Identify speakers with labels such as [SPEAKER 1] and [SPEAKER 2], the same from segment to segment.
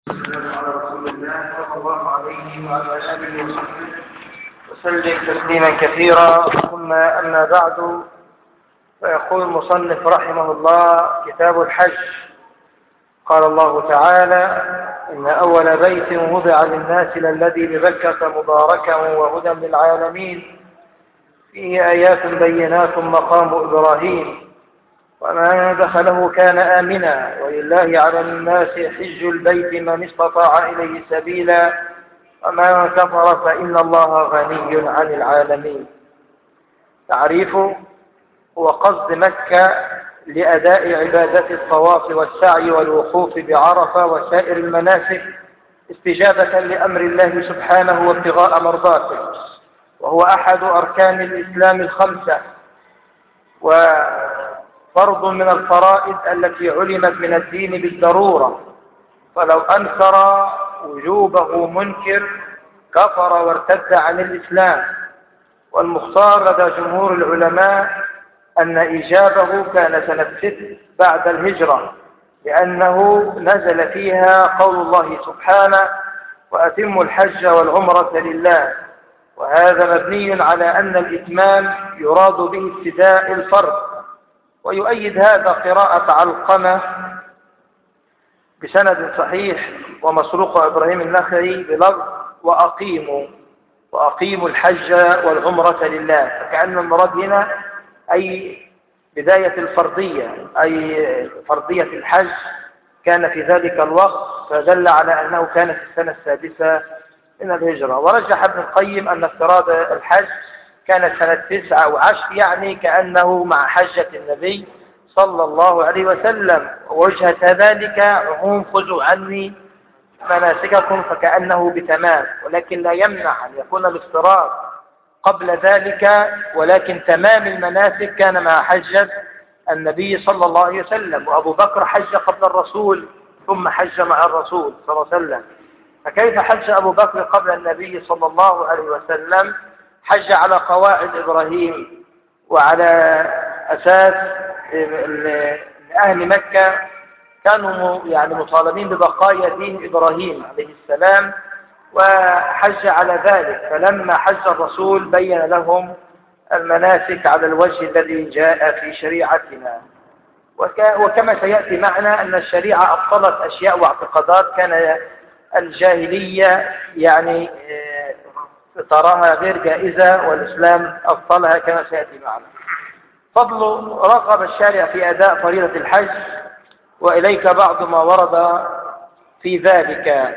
[SPEAKER 1] والسلام على رسول الله صلى الله عليه وعلى آله وصحبه وسلم تسليما كثيرا. ثم أما بعد، فيقول المصنف رحمه الله: كتاب الحج. قال الله تعالى: إن أول بيت وضع للناس للذي ببكة مباركا وهدى للعالمين فيه آيات بينات مقام إبراهيم ومن دخله كان آمنا ولله على الناس حج البيت من استطاع إليه سبيلا ومن كفر فإن الله غني عن العالمين. تعريفه: هو قصد مكة لأداء عبادة الطواف والسعي والوقوف بعرفة وسائر المناسك استجابة لأمر الله سبحانه وابتغاء مرضاته، وهو أحد أركان الإسلام الخمسة وفرض من الفرائض التي علمت من الدين بالضرورة، فلو أنكر وجوبه منكر كفر وارتد عن الإسلام. والمختار لدى جمهور العلماء أن إيجابه كان سنة 6 بعد الهجرة، لأنه نزل فيها قول الله سبحانه: وأتموا الحج والعمرة لله. وهذا مبني على أن الإتمام يراد به ابتداء الفرض. ويؤيد هذا قراءة علقمة بسند صحيح ومسروق إبراهيم النخعي بلفظ: وأقيموا الحج والعمرة لله، فكأن المراد هنا أي بداية الفرضية، أي فرضية الحج كان في ذلك الوقت، فدل على أنه كان في السنة 6 من الهجرة. ورجح ابن القيم أن افتراض الحج كانت سنة 9 أو 10، يعني كأنه مع حجة النبي صلى الله عليه وسلم. ووجهة ذلك عموم خذوا عني مناسككم، فكأنه بتمام، ولكن لا يمنع أن يكون الافتراض قبل ذلك، ولكن تمام المناسك كان مع حجة النبي صلى الله عليه وسلم. وأبو بكر حج قبل الرسول ثم حج مع الرسول صلى الله عليه وسلم، فكيف حج أبو بكر قبل النبي صلى الله عليه وسلم؟ حج على قواعد إبراهيم وعلى أساس أهل مكة كانوا مطالبين ببقايا دين إبراهيم عليه السلام، وحج على ذلك. فلما حج الرسول بين لهم المناسك على الوجه الذي جاء في شريعتنا. وكما سيأتي معنا أن الشريعة أبطلت أشياء واعتقادات كان الجاهلية تراها غير جائزة، والإسلام أبطلها كما سيأتي معنا. فضل: رغب الشارع في أداء فريضة الحج، وإليك بعض ما ورد في ذلك.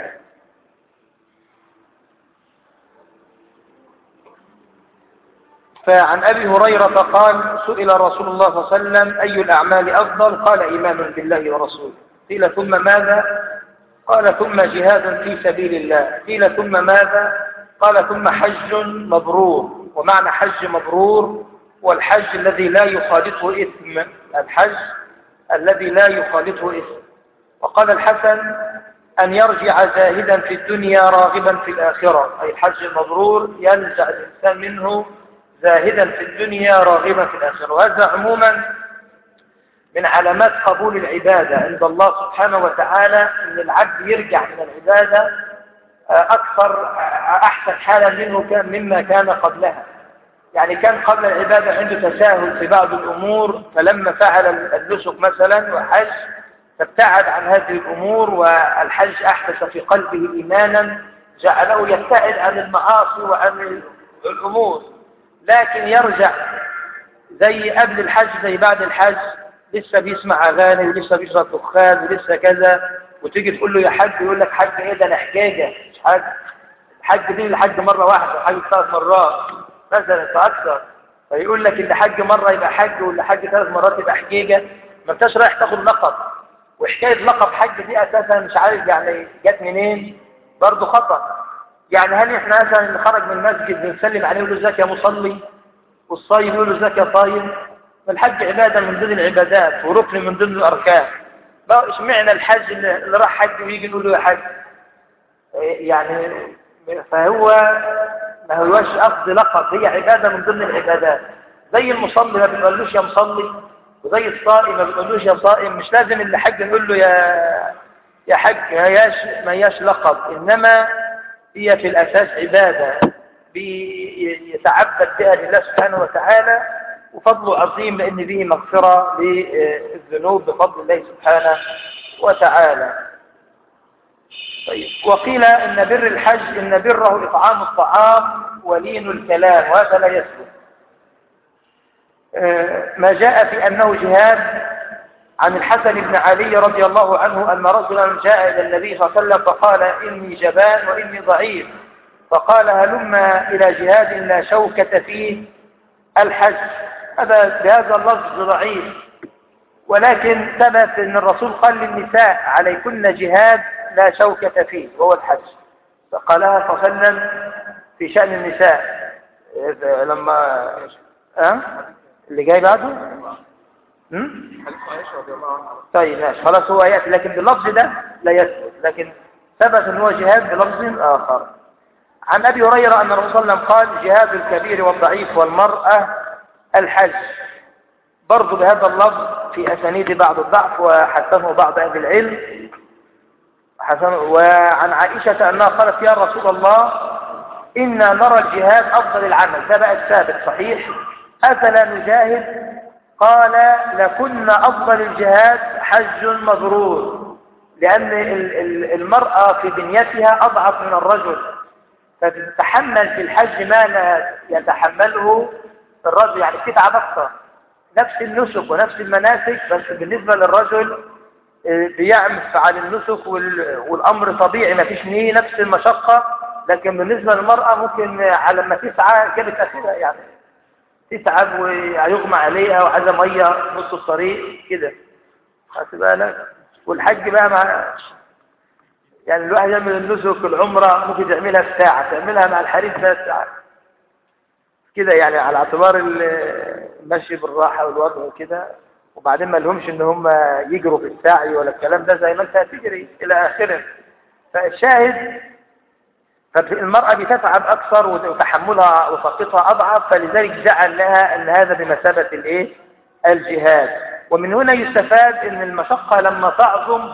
[SPEAKER 1] فعن أبي هريرة قال: سئل رسول الله صلى الله عليه وسلم: أي الأعمال أفضل؟ قال: إيمان بالله ورسوله. قيل: ثم ماذا؟ قال: ثم جهاد في سبيل الله. قيل: ثم ماذا؟ قال: ثم حج مبرور. ومعنى حج مبرور والحج الذي لا يخالطه إثم، الحج الذي لا يخالطه إثم. وقال الحسن: أن يرجع زاهدا في الدنيا راغبا في الآخرة، أي الحج المبرور يرجع الإنسان منه زاهدا في الدنيا راغبا في الآخرة. وهذا عموما من علامات قبول العبادة عند الله سبحانه وتعالى، أن العبد يرجع من العبادة أحسن حالا منه مما كان قبلها. يعني كان قبل العبادة عنده تساهل في بعض الأمور، فلما فعل النسك مثلا وحج فابتعد عن هذه الأمور، والحج أحدث في قلبه إيمانا جعله يبتعد عن المعاصي وعن الأمور. لكن يرجع زي قبل الحج زي بعد الحج، لسه بيسمع أغاني ولسه بيشرب دخان ولسه كذا، وتيجي تقول له يا حج يقول لك: حج إيه ده؟ أنا حجاجة مش حج. الحج دي الحج مرة واحدة، حج 3 مرات مثلا فأكثر. فيقول لك اللي حج مرة يبقى حج، واللي حج 3 مرات يبقى حجيجة. ما انتش رايح تاخد لقب. وحكاية لقب حج دي أساسا مش عارف جت منين، برضه خطأ. هل احنا مثلا اللي خرج من المسجد بنسلم عليه يقول له: ازيك يا مصلي؟ والصايم يقول له: ازيك يا صايم؟ فالحج عبادة من ضمن العبادات وركن من ضمن الأركان. بقى اشمعنى الحج اللي راح حج ويجي يقول له يا حج؟ فهو ما هوش أخذ لقب، هي عبادة من ضمن العبادات. زي المصلي ما بنقولوش يا مصلي، وزي الصائم ما بنقولوش يا صائم. مش لازم اللي حج نقول له يا حج ما هياش لقب، إنما هي في الأساس عبادة بيتعبد بها لله سبحانه وتعالى، وفضل عظيم لأن به مغفرة للذنوب بفضل الله سبحانه وتعالى. طيب، وقيل إن بر الحج إن بره إطعام الطعام ولين الكلام، وهذا لا يثبت. ما جاء في أنه جهاد عن الحسن بن علي رضي الله عنه أن رجلا جاء إلى النبي صلى الله عليه وسلم فقال إني جبان وإني ضعيف، فقال هلم إلى جهاد لا شوكة فيه الحج. هذا بهذا اللفظ ضعيف، ولكن ثبت أن الرسول قال للنساء عليكن جهاد لا شوكة فيه وهو الحج، فقالها صلى الله عليه وسلم في شأن النساء. لما اللي جاي بعده طيب ماشي خلاص، هو يأتي لكن باللفظ ده لا يثبت، لكن ثبت ان هو جهاد بلفظ آخر. عن أبي هريرة أن الرسول صلى الله عليه وسلم قال جهاد الكبير والضعيف والمرأة الحج، برضو بهذا اللفظ في أسانيد بعض الضعف وحسنه بعض أهل العلم. وعن عائشة أنها قالت يا رسول الله إنا نرى الجهاد أفضل العمل، ده بقى الثابت صحيح، أفلا نجاهد؟ قال لكن أفضل الجهاد حج مبرور، لأن المرأة في بنيتها أضعف من الرجل، فتتحمل في الحج ما لا يتحمله الرجل، يعني تتعب أكثر، نفس النسك ونفس المناسك، بس بالنسبة للرجل بيعمل على النسك والأمر طبيعي ما فيش نيه نفس المشقة، لكن بالنسبة للمرأة ممكن على ما تسعى كده تأثيرها، يعني تتعب ويغمى عليها وعايزة مية نص الطريق كده، خدت بالك. والحج بقى يعني الواحد يعمل النسك العمرة ممكن تعملها في ساعة، تعملها مع الحريم 3 ساعات كده، يعني على اعتبار المشي بالراحة والوضع وكده، وبعدين ما لهمش ان هم يجروا في السعي ولا الكلام ده زي ما انت هتجري الى اخره. فالشاهد فالمرأة بتتعب اكثر وتحملها وطاقتها اضعف، فلذلك جعل لها ان هذا بمثابة الجهاد. ومن هنا يستفاد ان المشقة لما تعظم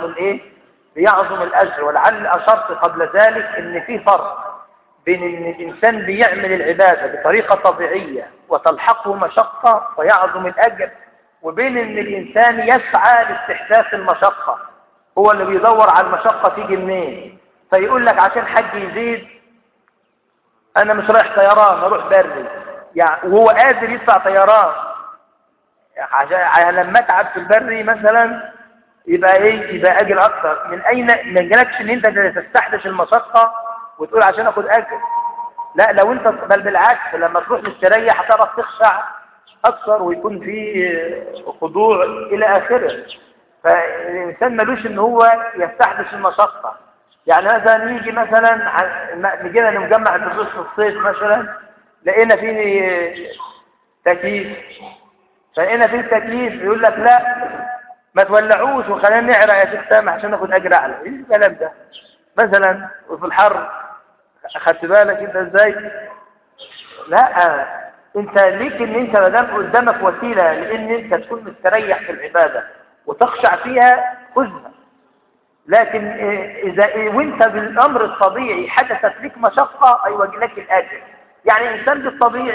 [SPEAKER 1] بيعظم الاجر. ولعل اشرت قبل ذلك ان في فرق بين ان الانسان بيعمل العبادة بطريقة طبيعية وتلحقه مشقة فيعظم الاجر، وبين ان الانسان يسعى لاستحداث المشقة، هو اللي بيدور على المشقة تيجي منين، فيقول لك عشان حج يزيد انا مش رايح طيران اروح بري، يعني وهو قادر يدفع طيران، عشان لما اتعب في البري مثلا يبقى اجر اكثر. من اين ما جالكش ان انت تستحدث المشقة وتقول عشان اخد اجر؟ لا، لو انت بل بالعكس لما تروح مستريح هتعرف تخشع اكثر ويكون في خضوع الى اخره. فالانسان ملوش ان هو يستحدث المشقة. يعني مثلا يجي مثلا نجينا نجمع الدروس في الصيف مثلا، لقينا فيه تكييف، فلقينا فيه تكييف يقول لك لا ما تولعوش وخلينا نعرق يا شيخ سامح عشان ناخد اجر اعلى. ايه الكلام ده مثلا؟ وفي الحر اخدت بالك انت ازاي؟ لا، انت ليك ان انت ما دام قدامك وسيله لان انت تكون مستريح في العباده وتخشع فيها خذها. لكن اذا وانت بالامر الطبيعي حدثت لك مشقه ايوه لك الاجر. يعني الانسان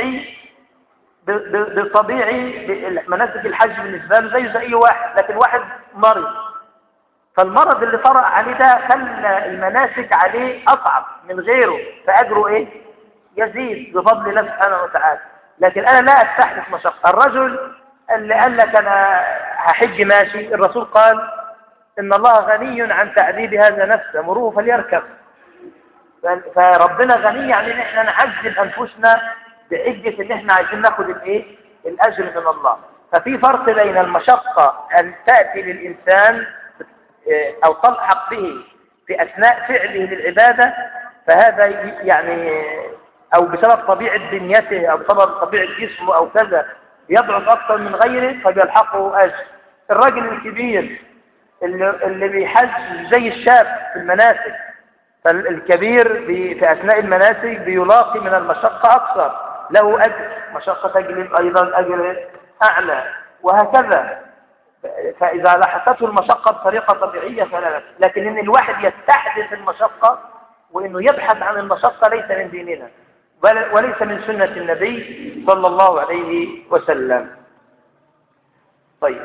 [SPEAKER 1] بالطبيعي مناسك الحج بالنسبه له زي اي واحد، لكن واحد مريض، فالمرض اللي طرأ عليه ده خلى المناسك عليه اصعب من غيره، فاجره يزيد بفضل الله سبحانه وتعالى. لكن انا لا استحدث مشقه. الرجل اللي قال لك انا هحج ماشي، الرسول قال ان الله غني عن تعذيب هذا نفسه مروه فليركب. فربنا غني يعني ان احنا نعذب انفسنا بحجه ان احنا عايزين ناخد الاجر من الله. ففي فرق بين المشقه ان تاتي للانسان او تلحق به في اثناء فعله للعباده، فهذا يعني او بسبب طبيعه بنيته او بسبب طبيعه جسمه او كذا يضعف اكثر من غيره فبيلحقه اجر. الراجل الكبير اللي بيحج زي الشاب في المناسك، فالكبير في اثناء المناسك بيلاقي من المشقه اكثر، له اجر، مشقه تجلب ايضا اجر اعلى، وهكذا. فإذا لاحظته المشقة بطريقة طبيعية فلا بأس، لكن إن الواحد يستحدث المشقة وإنه يبحث عن المشقة ليس من ديننا وليس من سنة النبي صلى الله عليه وسلم. طيب،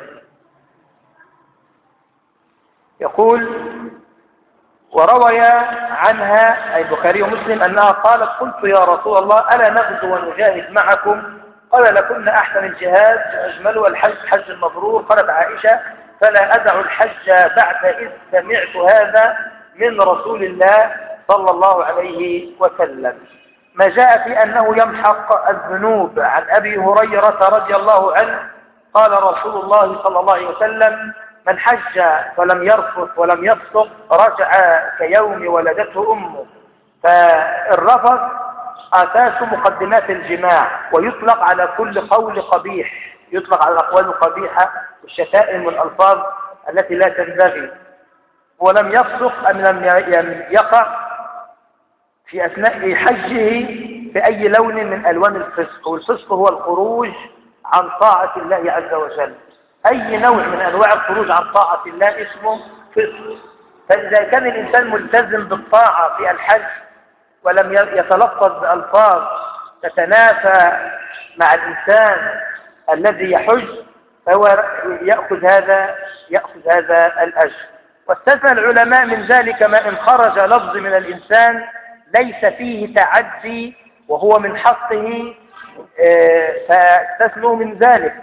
[SPEAKER 1] يقول: وروي عنها أي البخاري ومسلم أنها قالت: قلت يا رسول الله ألا نغزو ونجاهد معكم؟ قال: لكن أحسن الجهاد أجمله الحج حج المبرور. قالت عائشة: فلا أدع الحج بعد إذ سمعت هذا من رسول الله صلى الله عليه وسلم. ما جاء في أنه يمحق الذنوب. عن أبي هريرة رضي الله عنه قال رسول الله صلى الله عليه وسلم: من حج فلم يرفث ولم يفسق رجع كيوم ولدته أمه. فالرفث أساس مقدمات الجماع، ويطلق على كل قول قبيح، يطلق على الأقوال القبيحة والشتائم والألفاظ التي لا تنبغي. ولم يفسق أن لم يقع في أثناء حجه في أي لون من ألوان الفسق، والفسق هو الخروج عن طاعة الله عز وجل. أي نوع من أنواع الخروج عن طاعة الله اسمه فسق. فإذا كان الإنسان ملتزم بالطاعة في الحج ولم يتلفظ بألفاظ تتنافى مع الإنسان الذي يحج فهو يأخذ هذا الأجر. واستثنى العلماء من ذلك ما إن خرج لفظ من الإنسان ليس فيه تعدي وهو من حقه، فاستثنوا من ذلك،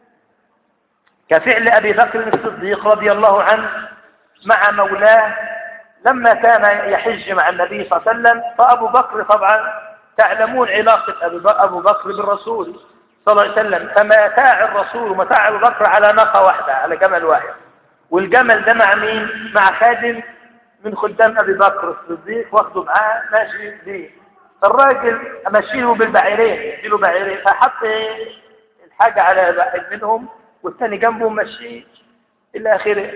[SPEAKER 1] كفعل أبي بكر الصديق رضي الله عنه مع مولاه لما كان يحج مع النبي صلى الله عليه وسلم. فأبو بكر طبعا تعلمون علاقة أبو بكر بالرسول صلى الله عليه وسلم، فمتاع الرسول ومتاع أبو بكر على ناقة واحدة، على جمل واحد، والجمل ده مع مين؟ مع خادم من خدام أبي بكر الصديق واخده معاه ماشي بيه. الراجل ماشيه بالبعيرين، يديله بعيرين، فحط الحاجة على واحد منهم والثاني جنبه ماشي إلى آخره.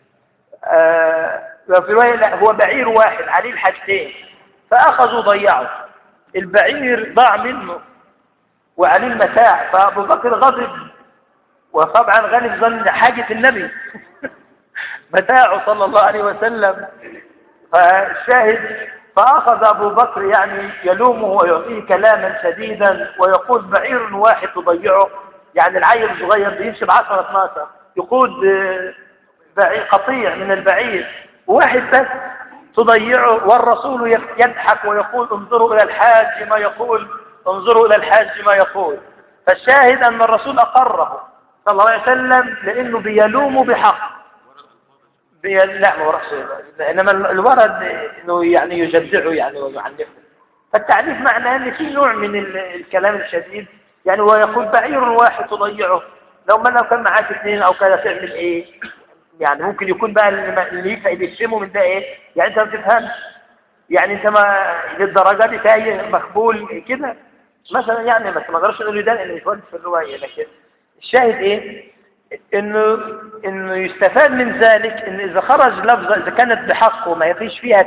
[SPEAKER 1] وفي رواية لا، هو بعير واحد عليه الحاجتين، فأخذوا ضيعوا البعير، ضاع منه وعليه المتاع. فأبو بكر غضب، وطبعا غالب ظن حاجة النبي متاعه صلى الله عليه وسلم. فالشاهد فأخذ أبو بكر يعني يلومه ويعطيه كلاما شديدا ويقول: بعير واحد تضيعه، يعني العيل الصغير بيمشي ب10 12 يقود بعير قطيع من البعير واحد بس تضيعه. والرسول يضحك ويقول: انظروا إلى الحاج ما يقول، انظروا إلى الحاج ما يقول. فالشاهد أن الرسول أقره صلى الله عليه وسلم لأنه بيلومه بحق. لا ما ورحش، إنما الورد إنه يعني يجدعه يعني ويعنفه. فالتعنيف معناه أن في نوع من الكلام الشديد، يعني هو يقول: بعير واحد تضيعه، لو كان معاك 2 أو كذا تعمل إيه؟ يعني ممكن يكون بقى اللي يفهمه من ده إيه؟ يعني أنت ما بتفهمش، يعني أنت ما للدرجة دي تايه مقبول كده مثلا، يعني بس ما اقدرش نقول ده اللي يتولد في الرواية. لكن الشاهد إيه؟ إنه يستفاد من ذلك إن إذا خرج لفظة إذا كانت بحق وما فيش فيها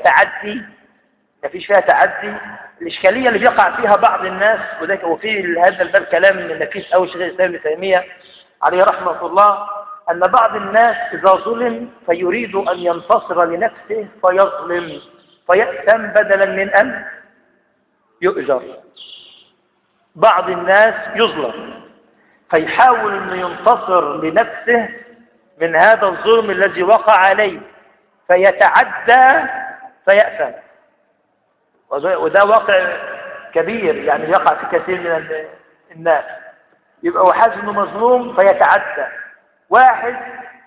[SPEAKER 1] تعدي، الإشكالية اللي بيقع فيها بعض الناس، وفي هذا الباب كلام من النفيس أو شيخ الإسلام ابن تيمية عليه رحمة الله، أن بعض الناس إذا ظلم فيريد أن ينتصر لنفسه فيظلم فيأثم بدلا من أن يؤجر. بعض الناس يظلم فيحاول أن ينتصر لنفسه من هذا الظلم الذي وقع عليه فيتعدى فيأثم، وده واقع كبير يعني يقع في كثير من الناس. يبقى هو حاسس انه مظلوم فيتعدى. واحد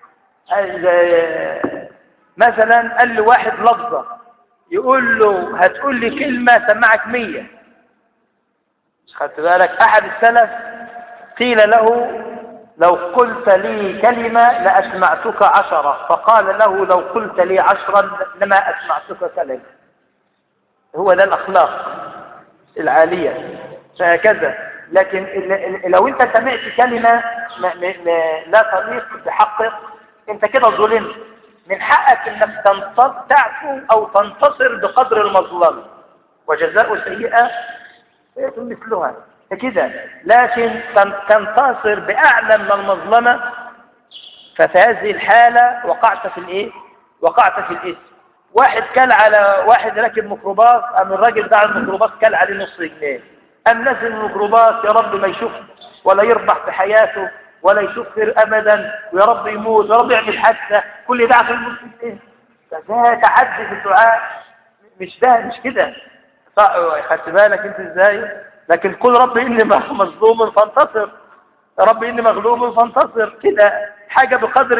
[SPEAKER 1] مثلا قال له واحد لفظة، يقول له: هتقول لي كلمة سمعك 100. خدت بالك؟ أحد السلف قيل له: لو قلت لي كلمة لأسمعتك 10، فقال له: لو قلت لي 10 لما أسمعتك كلمة. هو ده الأخلاق العالية، فهكذا. لكن لو أنت سمعت كلمة لا تليق بحقك أنت كده ظلمت، من حقك أنك تعفو أو تنتصر بقدر المظلمة، وجزاء سيئة مثلها كده. لكن تنتصر بأعلى من المظلمة ففي هذه الحالة وقعت في الايه؟ وقعت في الاسم. واحد كل على واحد راكب ميكروباص، قام الراجل بتاع الميكروباص كل عليه نص جنيه، قام نازل الميكروباص يا رب ما يشوف ولا يربح في حياته ولا يشوف خير ابدا، ويا رب يموت ويا رب يعمل حادثه، كل ده عشان نص جنيه. ده تعدي في الدعاء، مش كده. خدت بالك انت ازاي؟ لكن قل رب اني مظلوم فانتصر، يا رب اني مغلوب فانتصر، كده حاجه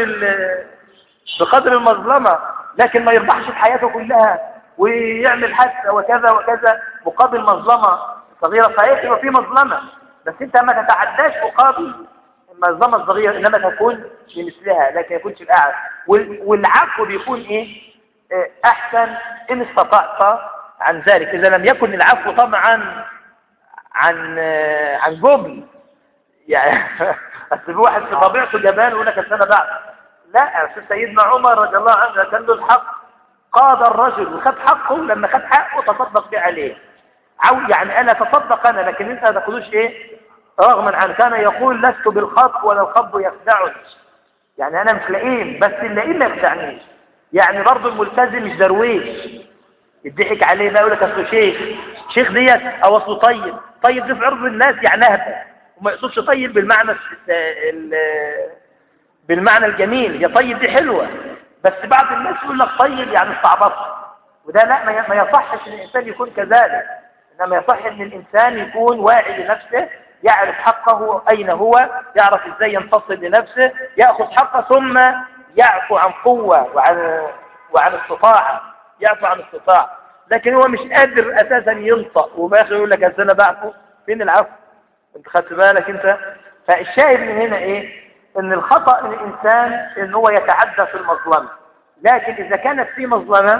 [SPEAKER 1] بقدر المظلمه، لكن ما يربحش في حياته كلها ويعمل حادثه وكذا وكذا مقابل مظلمه صغيره. صحيح يبقى في مظلمه، بس انت ما تتعداش مقابل المظلمه الصغيره، انما تكون بمثلها لكن ما يكونش الاعلى. والعفو بيكون ايه؟ احسن ان استطعت عن ذلك، اذا لم يكن العفو طبعا عن جبن يعني. بس في واحد في طبيعته جبان يقول لك انا بعد. لا، سيدنا عمر رضي الله عنه كان له الحق، قاضى الرجل وخد حقه، لما خد حقه تصدق به عليه. يعني انا تصدق انا، لكن انت ما تاخذوش ايه رغما عنه. كان يقول لست بالخط ولا الخط يخدعني، يعني انا مش لئيم بس اللئيم ما يخدعنيش. يعني برضه الملتزم مش درويش يضحك عليه بقى يقول لك اصله شيخ ديت او اصله طيب ده في عرض الناس يعني اهبل، وما يقصدش طيب بالمعنى الجميل. يا طيب دي حلوه، بس بعض الناس يقول لك طيب يعني استعبطت، وده لا، ما يصحش ان الانسان يكون كذلك. انما يصح ان الانسان يكون واعي لنفسه، يعرف حقه اين هو، يعرف ازاي ينتصر لنفسه، ياخذ حقه ثم يعفو عن قوه وعن استطاعه، يعفو عن استطاعه. لكن هو مش قادر اساسا ينطق وباخر يقول لك انا بعفو. فين العفو؟ انت خدت بالك انت؟ فالشاهد من هنا ايه؟ ان الخطأ للانسان ان هو يتعدى في المظلمه، لكن اذا كانت في مظلمه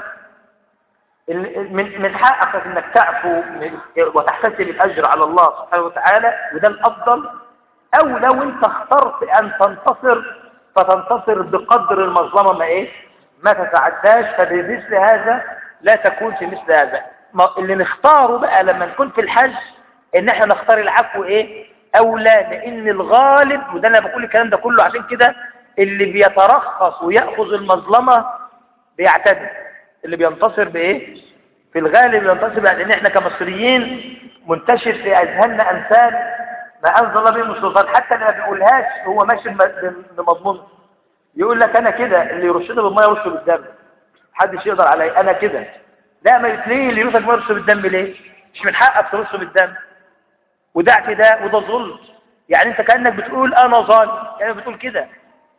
[SPEAKER 1] من حقك انك تعفو وتحتسب الاجر على الله سبحانه وتعالى، وده الافضل. او لو انت اخترت ان تنتصر فتنتصر بقدر المظلمه ما تتعداش. فبمثل هذا لا تكون في مثل هذا. اللي نختاره بقى لما نكون في الحج ان احنا نختار العفو اولى، لان الغالب، وده انا بقول الكلام ده كله عشان كده اللي بيترخص ويأخذ المظلمه بيعتدي. اللي بينتصر في الغالب بينتصر، لان احنا كمصريين منتشر في اذهاننا امثال ما انزل الله به من سلطان، حتى اللي ما بيقولهاش هو ماشي بمضمون. يقول لك انا كده، اللي يرشده بالميه يرشه بالدم، محدش يقدر عليا انا كده. لا، ما ليه اللي يرشك ما يرشه بالدم ليه؟ مش من حقك ترشه بالدم، وده اعتداء وده ظلم. يعني انت كانك بتقول انا ظالم، يعني بتقول كده،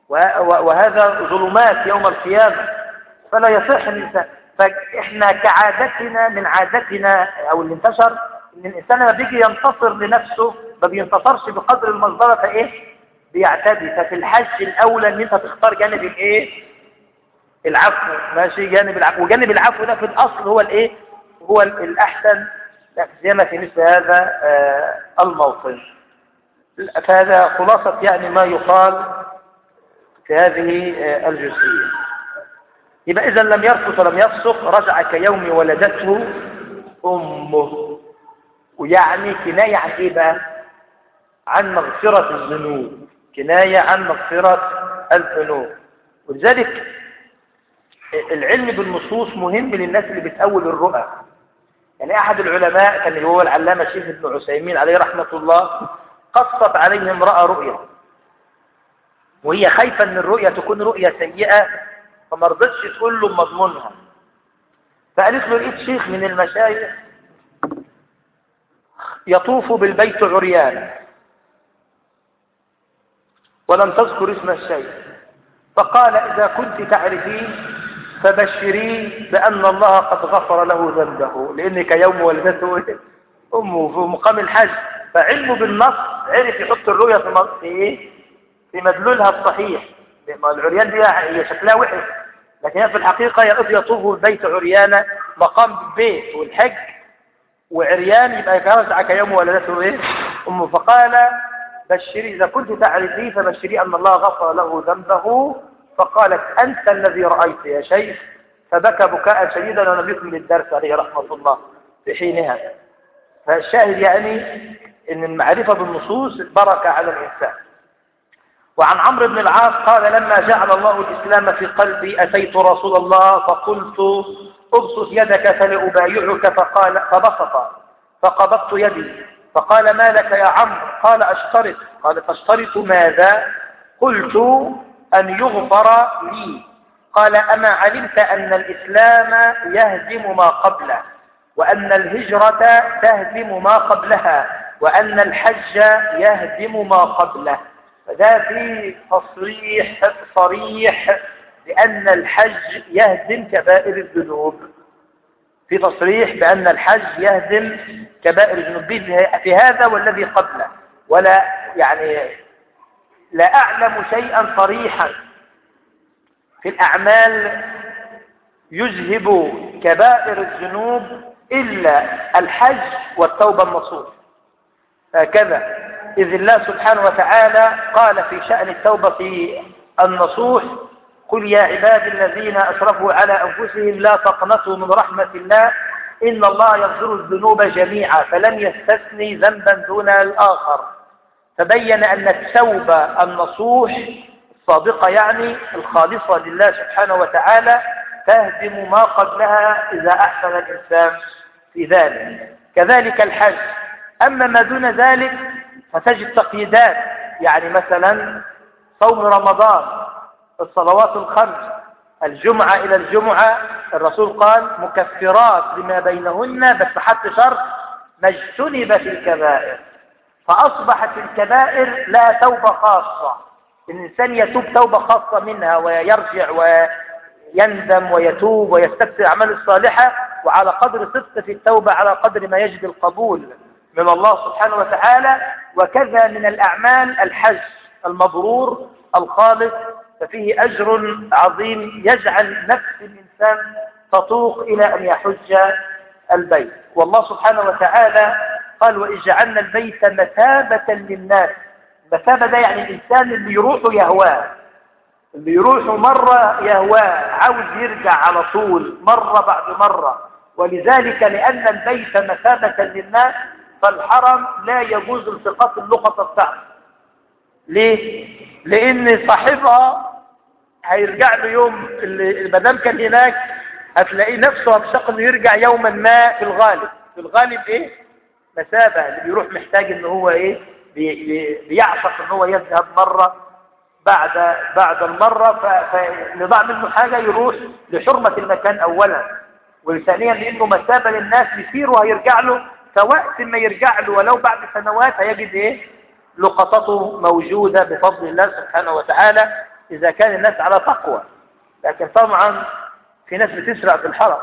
[SPEAKER 1] وهذا ظلمات يوم القيامه، فلا يصح الانسان. فاحنا كعادتنا من عادتنا او اللي انتشر ان الانسان لما بيجي ينتصر لنفسه ما بينتصرش بقدر المظلمه بيعتدي. ففي الحج الاولى ان انت تختار جانب العفو، ماشي، جانب العفو. وجانب العفو ده في الاصل هو الاحسن، زي ما في مثل هذا الموطن. فهذا خلاصه يعني ما يقال في هذه الجزئيه. يبقى إذا لم يرفث ولم يفسق رجع كيوم ولدته أمه. ويعني كناية عن إيه بقى؟ عن مغفرة الذنوب، كناية عن مغفرة الذنوب. ولذلك العلم بالنصوص مهم للناس اللي بتأول الرؤى. يعني أحد العلماء كان هو العلامة الشيخ ابن عثيمين عليه رحمة الله، قصت عليه امرأة رؤيا وهي خايفة أن الرؤيا تكون رؤيا سيئة، فما رضتش تقول له مضمونها. فقالت له لقيت شيخ من المشايخ يطوف بالبيت عريان ولم تذكر اسم الشيخ، فقال إذا كنت تعرفين فبشريه بأن الله قد غفر له ذنبه، لأنك يوم ولدته أمه في مقام الحج. فعلمه بالنص عرف يحط الرؤيا في مدلولها الصحيح. العريان دي هي شكلها وحش، لكن هي في الحقيقة يطوف البيت عريانا، مقام البيت والحج وعريان، يبقى يرجع كيوم ولدته أمه. فقال بشري إذا كنت تعرفيه فبشري أن الله غفر له ذنبه. فقالت أنت الذي رأيت يا شيخ، فبكى بكاء شديدا ولم يكن للدرس عليه رحمة الله في حينها. فالشاهد يعني أن المعرفة بالنصوص بركة على الإنسان. وعن عمرو بن العاص قال لما جعل الله الإسلام في قلبي أتيت رسول الله فقلت ابسط يدك فلأبايعك، فبسط فقبضت يدي فقال ما لك يا عمرو؟ قال أشترط. قال تشترط ماذا؟ قلت أن يغفر لي. قال أما علمت أن الإسلام يهدم ما قبله، وأن الهجرة تهدم ما قبلها، وأن الحج يهدم ما قبله. فده في تصريح صريح بأن الحج يهدم كبائر الذنوب، في تصريح بأن الحج يهدم كبائر الذنوب في هذا والذي قبله. ولا يعني لا أعلم شيئا صريحا في الأعمال يذهب كبائر الذنوب إلا الحج والتوبة النصوح. هكذا إذ الله سبحانه وتعالى قال في شأن التوبة في النصوح قل يا عبادي الذين أسرفوا على أنفسهم لا تقنطوا من رحمة الله إن الله يغفر الذنوب جميعا، فلم يستثني ذنبا دون الآخر. فبين أن التوبة النصوح الصادقة يعني الخالصة لله سبحانه وتعالى تهدم ما قبلها إذا أحسن الإنسان في ذلك. كذلك الحج. أما ما دون ذلك فتجد تقييدات، يعني مثلا صوم رمضان، الصلوات الخمس، الجمعة إلى الجمعة الرسول قال مكفرات لما بينهن، بس حتى شرط ما اجتنب في الكبائر. فأصبحت الكبائر لها توبة خاصة، الإنسان يتوب توبة خاصة منها ويرجع ويندم ويتوب ويستكثر الأعمال الصالحة، وعلى قدر صدق في التوبة على قدر ما يجد القبول من الله سبحانه وتعالى. وكذا من الأعمال الحج المبرور الخالص، ففيه أجر عظيم يجعل نفس الإنسان تطوق إلى أن يحج البيت. والله سبحانه وتعالى قال وإذ جعلنا البيت مثابة للناس. مثابة ده يعني الإنسان اللي يروح يهواه، اللي يروح مرة يهواه عاوز يرجع على طول مرة بعد مرة. ولذلك لأن البيت مثابة للناس فالحرم لا يجوز التقاط اللقطة بتاعته. ليه؟ لأن صاحبها هيرجع له يوم ما دام كان هناك هتلاقيه نفسه هتشق انه يرجع يوما ما. في الغالب ايه؟ مثابة. اللي بيروح محتاج ان هو ايه؟ بيعشق ان هو يذهب مرة بعد المرة، فنضاع منه حاجة يروح لحرمة المكان اولا، وثانيا لانه مثابة للناس يسير وهيرجع له. فوقت ما يرجع له ولو بعد سنوات هيجد ايه؟ لقطته موجودة بفضل الله سبحانه وتعالى إذا كان الناس على تقوى. لكن طبعا في ناس بتسرع في الحرم،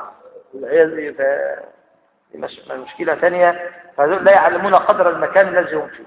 [SPEAKER 1] مشكلة ثانية، فهذول لا يعلمون قدر المكان الذي هم فيه.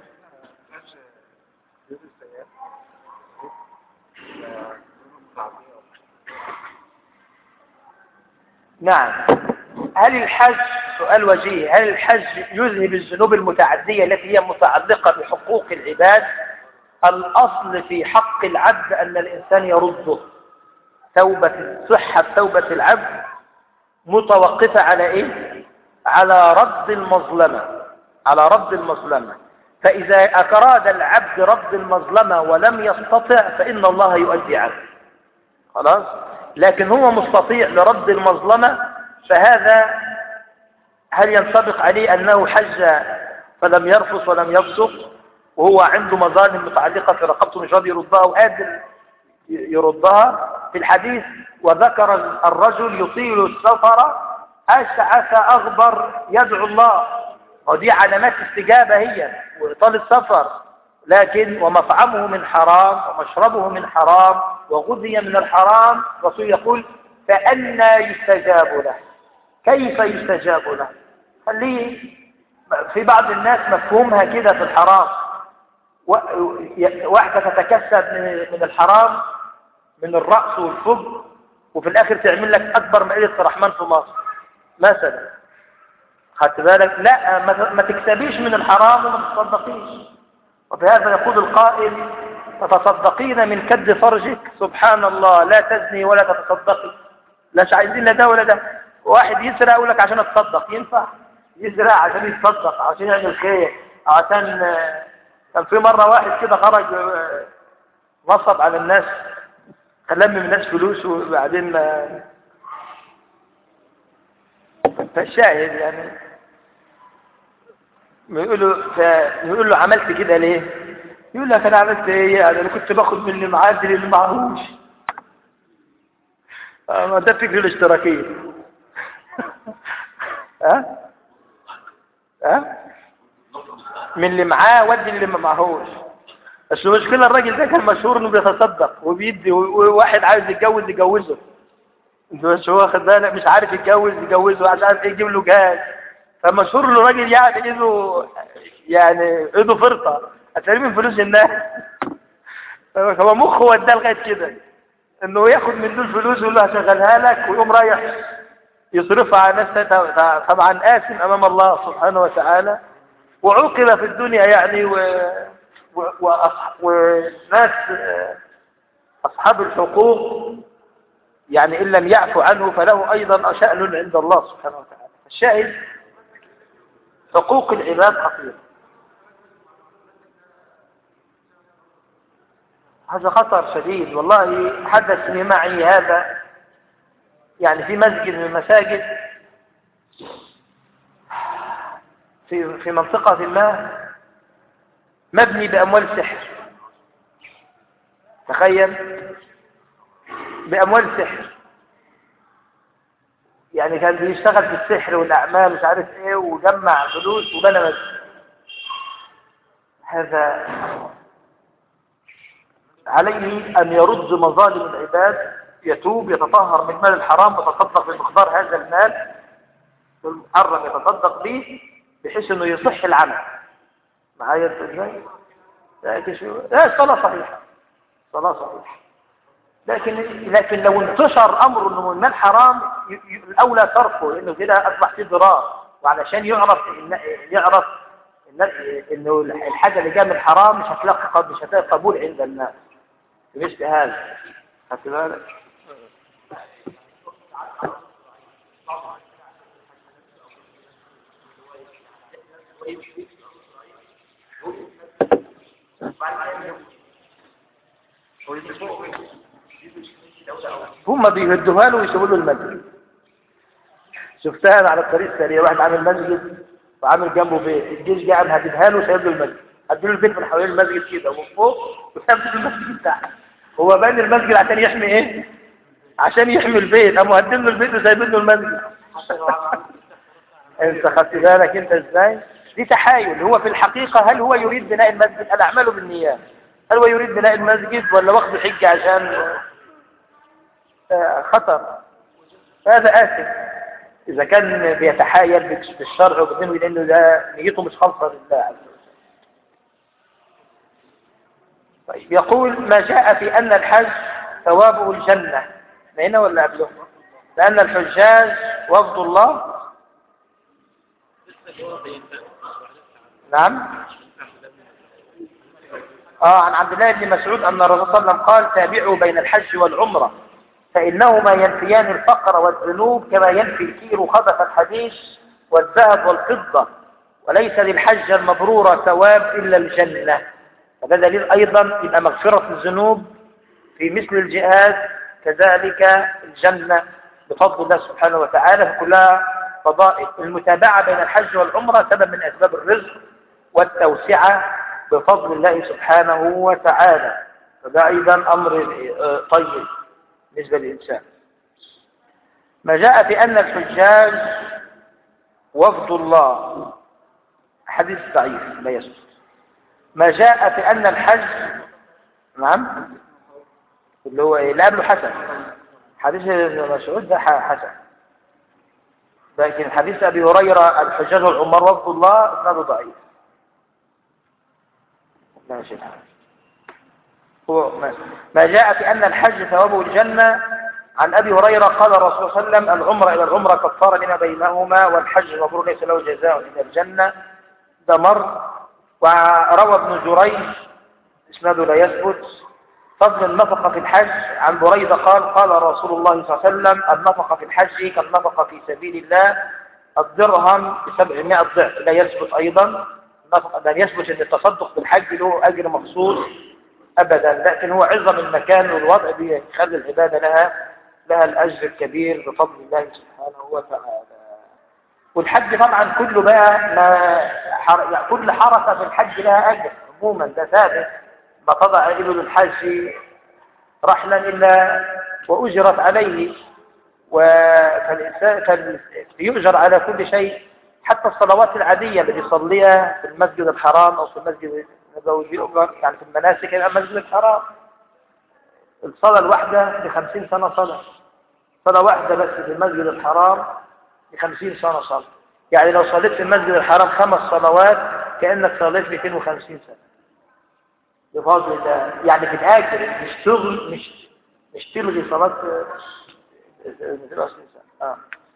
[SPEAKER 1] نعم. هل الحج، سؤال وجيه، هل الحج يذهب الذنوب المتعدية التي هي متعلقة بحقوق العباد؟ الأصل في حق العبد أن الإنسان يرده. صحة توبة العبد متوقفة على إيه؟ على رد المظلمة. فإذا أراد العبد رد المظلمة ولم يستطع فإن الله يؤدي عنه. خلاص؟ لكن هو مستطيع لرد المظلمة، فهذا هل ينطبق عليه أنه حج فلم يرفث ولم يفسق وهو عنده مظالم متعلقة في رقبته مش راضي يردها وقادر يردها؟ في الحديث وذكر الرجل يطيل السفر أشعث أغبر يدعو الله، ودي علامات استجابة هي وإطال السفر. لكن ومطعمه من حرام ومشربه من حرام وغذي من الحرام، الرسول يقول فأنى يستجاب له؟ كيف يستجاب له؟ خليه في بعض الناس مفهومها كده في الحرام، واحدة تتكسب من الحرام من الرأس والفضل وفي الآخر تعمل لك أكبر مائدة رحمن في مصر مثلا. خدت بالك؟ لا، ما تكسبيش من الحرام وما تصدقيش. وبهذا يقول القائل تتصدقين من كد فرجك، سبحان الله، لا تزني ولا تتصدقي. لاش عايزين لا ده ولا ده. واحد يسرق يقول لك عشان اتصدق، ينفع؟ يسرق عشان يتصدق، عشان يعمل خير، عشان كان في مرة واحد كده خرج نصب على الناس، لم من الناس فلوس وبعدين فالشاهد يعني يقول له عملت كده ليه؟ يقول لك انا عملت ايه يعني؟ انا كنت باخد من اللي معاه اللي معهوش. ما ده فكر الاشتراكيه. ها من اللي معاه ودي اللي ما معهوش. بس المشكله الراجل ده كان مشهور انه بيتصدق وبيدي، وواحد عايز يتجوز يجوزه، بس هو واخد بالك مش عارف يجوزه عشان يجيب له جهاز. فمشهور له راجل يعني ايده فرطه هتلاقيه من فلوس الناس. هو مخه وداه لغايه كده انه ياخد من دول فلوس ويقول له هشغلها لك، ويقوم رايح يصرفها على نفسه. طبعا آثم امام الله سبحانه وتعالى، وعوقب في الدنيا يعني وناس اصحاب الحقوق يعني ان لم يعفو عنه فله ايضا شأن عند الله سبحانه وتعالى. الشاهد حقوق العباد خطيرة. هذا خطر شديد والله. حدث معي هذا يعني في مسجد من المساجد في منطقة ما مبني بأموال سحر. تخيل، بأموال سحر. يعني كان بيشتغل في السحر والأعمال مش عارف ايه، وجمع فلوس وبنى مسجد. هذا عليه أن يرد مظالم العباد، يتوب، يتطهر من مال الحرام ويتصدق بمقدار هذا المال المحرم، يتصدق به بحيث انه يصح العمل. معايا ازاي؟ لا الصلاة صحيحة، الصلاة صحيحة، لكن لو انتشر امر انه المال حرام الاولى تركه، لانه كده اصبح فيه ضرار. وعلشان يعرف انه الحاجه اللي جايه من الحرام مش هتلاقي قبول عند الناس. مثل هذا خدت بالك؟ هم بيهدوها له ويسيبوا له المسجد. شفتها أنا على الطريق السريع، واحد عامل مسجد وعامل جنبه بيت، الجيش جاي عم هددها له وسايب له المسجد، هدوا له البيت من حوالين المسجد كده ومن فوق وساب له المسجد بتاعه. هو باني المسجد عشان يحمي ايه؟ عشان يحمي البيت، قاموا هدم له البيت وسايبين له المسجد. انت خدت بالك انت ازاي؟ دي تحايل. هو في الحقيقة هل هو يريد بناء المسجد؟ الأعمال بالنيات. هل هو يريد بناء المسجد ولا واخد حجة عشان خطر؟ هذا آثم إذا كان بيتحايل بالشرع وبدينه، لأنه ده نيته مش خالصة لله عز وجل. طيب، يقول ما جاء في أن الحج ثوابه الجنة. هنا ولا قبله؟ لأن الحجاج وفد الله. نعم. عن عبد الله بن مسعود أن الرسول صلى الله عليه وسلم قال تابعوا بين الحج والعمرة فإنهما ينفيان الفقر والذنوب كما ينفي الكير خبث الحديث والذهب والفضة، وليس للحج المبرور ثواب إلا الجنة. هذا دليل أيضا يبقى مغفرة الذنوب في مثل الجهاد كذلك الجنة بفضل الله سبحانه وتعالى. فكلها فضائل. المتابعة بين الحج والعمرة سبب من أسباب الرزق والتوسعة بفضل الله سبحانه وتعالى، فده أيضا أمر طيب بالنسبة للإنسان. ما جاء في أن الحجاج وفد الله حديث ضعيف لا يصح. ما جاء في أن الحج، نعم، اللي هو لا قبله حسن، حديث مسعود ده حسن، لكن حديث أبي هريرة الحجاج والعمار وفد الله اسناده ضعيف. ماشي. ما جاء في أن الحج ثوابه الجنة. عن أبي هريرة قال الرسول صلى الله عليه وسلم العمرة إلى العمرة كفارة لما بينهما والحج مبرور ليس له جزاء إلا الجنة. ده مر. وروى ابن جريج اسناده لا يثبت فضل النفقة في الحج. عن بريدة قال رسول الله صلى الله عليه وسلم النفقة في الحج كالنفقة في سبيل الله الدرهم ب700 ضعف. لا يثبت أيضا النفقة، ده يثبت أن التصدق بالحج له أجر مخصوص أبدا، لكن هو عظم المكان والوضع بيخلي العبادة لها الأجر الكبير بفضل الله سبحانه وتعالى. والحج طبعا كله بقى كل حركة في الحج لها أجر عموما، ده ثابت. ما تضع إبل الحج رحلا إلا وأجرت عليه، فالإنسان يؤجر على كل شيء، حتى الصلوات العادية اللي بيصليها في المسجد الحرام أو في المسجد النبوي بيؤجر، يعني في المناسك إلى المسجد الحرام. الصلاة الواحدة ب50 سنة صلاة واحدة بس في المسجد الحرام ب50 سنة صلاة. يعني لو صليت في المسجد الحرام 5 صلوات كأنك صليت 250 سنة بفضل الله. يعني في الآخر مش تلغي صلاة 220 سنة.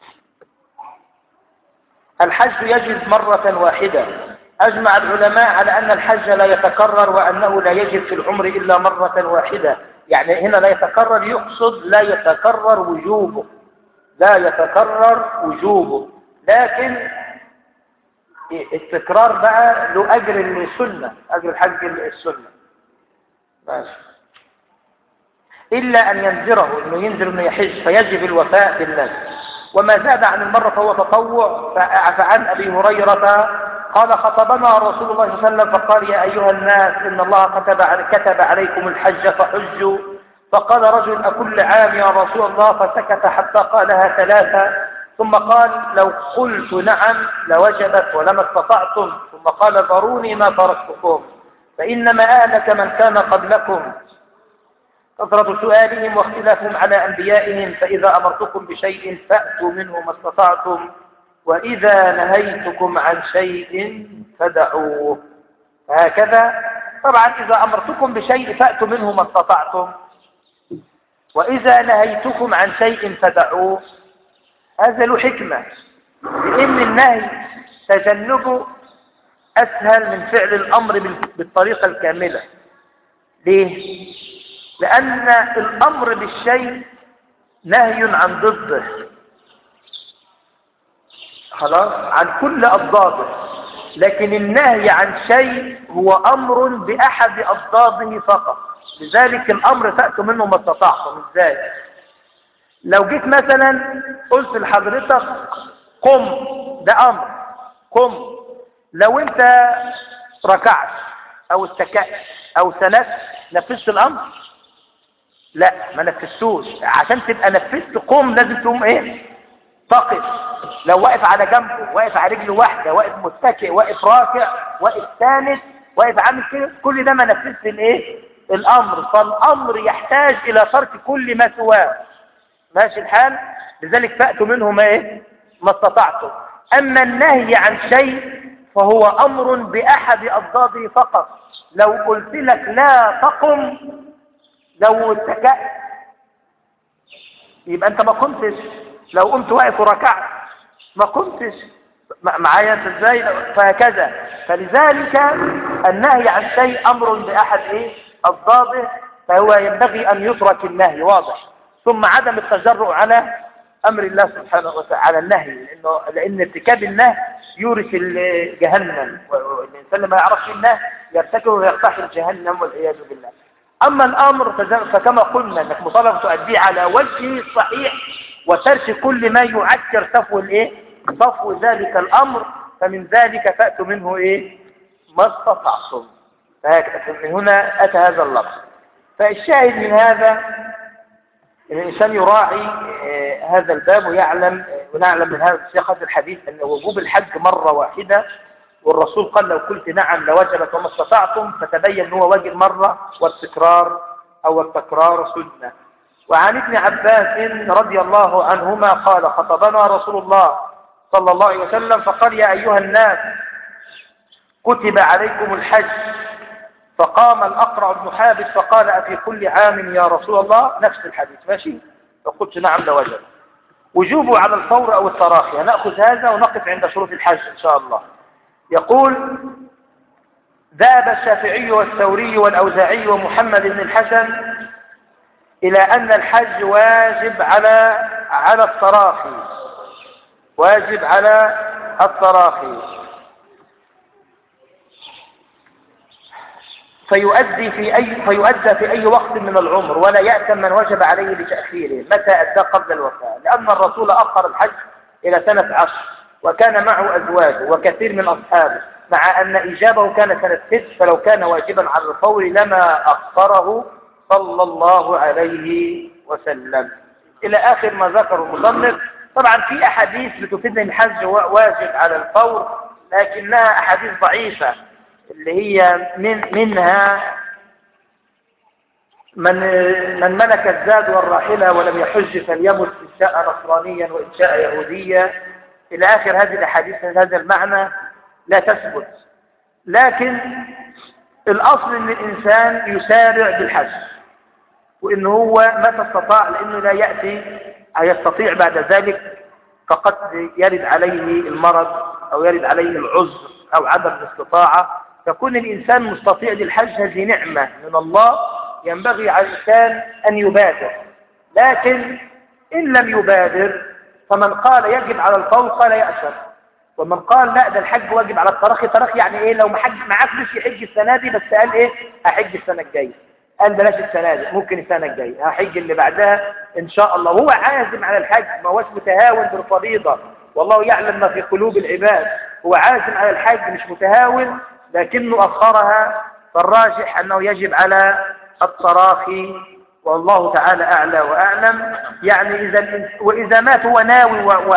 [SPEAKER 1] الحج يجب مرة واحدة. أجمع العلماء على أن الحج لا يتكرر، وأنه لا يجب في العمر إلا مرة واحدة. يعني هنا لا يتكرر يقصد لا يتكرر وجوبه، لا يتكرر وجوبه، لكن التكرار بقى له أجر السنة، أجر الحج السنة ماشي. إلا أن ينذره، إنه ينذر إنه يحج فيجب الوفاء بالنذر. وما زاد عن المرة فهو تطوع. فعن أبي هريرة قال خطبنا رسول الله صلى الله عليه وسلم فقال يا أيها الناس إن الله كتب عليكم الحج فحجوا. فقال رجل أكل عام يا رسول الله؟ فسكت حتى قالها 3، ثم قال لو قلت نعم لوجبت ولما استطعتم. ثم قال ذروني ما تركتكم، فإنما أهلك من كان قبلكم كثرة سؤالهم واختلافهم على أنبيائهم. فإذا أمرتكم بشيء فأتوا منه ما استطعتم، وإذا نهيتكم عن شيء فدعوه. هكذا طبعا إذا أمرتكم بشيء فأتوا منه ما استطعتم، وإذا نهيتكم عن شيء فدعوه. هذا له حكمة، لأن النهي تجنبه أسهل من فعل الأمر بالطريقة الكاملة. ليه؟ لأن الأمر بالشيء نهي عن ضده، خلاص، عن كل أضداده، لكن النهي عن شيء هو أمر بأحد أضداده فقط. لذلك الأمر فأتوا منه ما استطعتم. إزاي؟ لو جيت مثلا قلت لحضرتك قم، ده أمر، قم. لو أنت ركعت أو اتكأت أو سندت نفذت الأمر؟ لا، ما نفذتوش. عشان تبقى نفذت قم لازم تقوم ايه؟ تقف. لو واقف على جنبه، واقف على رجل واحده، واقف متكئ، واقف راكع، واقف ساند، واقف عامل كده، كل ده ما نفذت الايه؟ الامر. فالامر يحتاج الى ترك كل ما سواه. ماشي الحال؟ لذلك فأتوا منه ما ايه؟ ما استطعتم. اما النهي عن شيء فهو امر باحد اضداده فقط. لو قلت لك لا تقم، لو اتكأت يبقى انت ما قمتش. لو قمت واقف وركعت ما قمتش. معايا انت ازاي؟ فهكذا. فلذلك النهي عن شيء امر باحد ايه؟ اضداده، فهو ينبغي ان يترك النهي، واضح. ثم عدم التجرؤ على امر الله سبحانه وتعالى، على النهي، لان ارتكاب النهي يورث جهنم، والانسان لما يعرفش النهي يرتكب ويقتحم جهنم والعياذ بالله. أما الأمر فكما قلنا أنك مطالب تؤديه على وجهه الصحيح، وترك كل ما يعكر صفو ذلك الأمر. فمن ذلك فأتوا منه ما استطعتم. من هنا أتى هذا اللفظ. فالشاهد من هذا الإنسان يراعي هذا الباب ونعلم من هذا سياق الحديث أن وجوب الحج مرة واحدة، والرسول قال لو قلت نعم لوجبت وما استطعتم، فتبين أنه واجب مرة، والتكرار سنة. وعن ابن عباس رضي الله عنهما قال خطبنا رسول الله صلى الله عليه وسلم فقال يا أيها الناس كتب عليكم الحج. فقام الأقرع بن حابس فقال أفي كل عام يا رسول الله؟ نفس الحديث ماشي. فقلت نعم لوجب. وجوبه على الفور أو التراخي. هنأخذ هذا ونقف عند شروط الحج إن شاء الله. يقول ذهب الشافعي والثوري والأوزاعي ومحمد بن الحسن إلى أن الحج واجب على التراخي، واجب على التراخي. فيؤدى في أي وقت من العمر، ولا يأثم من وجب عليه لتأخيره متى أدى قبل الوفاة، لأن الرسول أخر الحج إلى سنة 10 وكان معه أزواجه وكثير من أصحابه، مع أن إجابه كان سنة 6، فلو كان واجبا على الفور لما أخره صلى الله عليه وسلم، إلى آخر ما ذكر المصنف. طبعا في أحاديث بتفيد أن الحج واجب على الفور، لكنها أحاديث ضعيفة، اللي هي منها من ملك الزاد والراحلة ولم يحج فليمت إن شاء نصرانيا وإن شاء يهوديا، إلى آخر هذه الأحاديث من هذا المعنى لا تثبت. لكن الأصل أن الإنسان يسارع بالحج، وإنه هو متى استطاع، لأنه لا يستطيع بعد ذلك، فقد يرد عليه المرض أو يرد عليه العذر أو عدم الاستطاعة، فكون الإنسان مستطيع للحج هذه نعمة من الله، ينبغي على الإنسان أن يبادر. لكن إن لم يبادر فمن قال يجب على الفور قال يأسر، ومن قال لا ده الحج واجب على التراخي. تراخي يعني إيه؟ لو معاه فلوس يحج السنة دي، بس قال إيه؟ هحج السنة الجاية، قال بلاش السنة دي، ممكن السنة الجاية هحج اللي بعدها إن شاء الله، وهو عازم على الحج، ما هوش متهاون بالفريضة، والله يعلم ما في قلوب العباد، هو عازم على الحج مش متهاون، لكنه أخرها، فالراجح أنه يجب على التراخي، والله تعالى أعلى وأعلم. يعني وإذا مات هو ناوي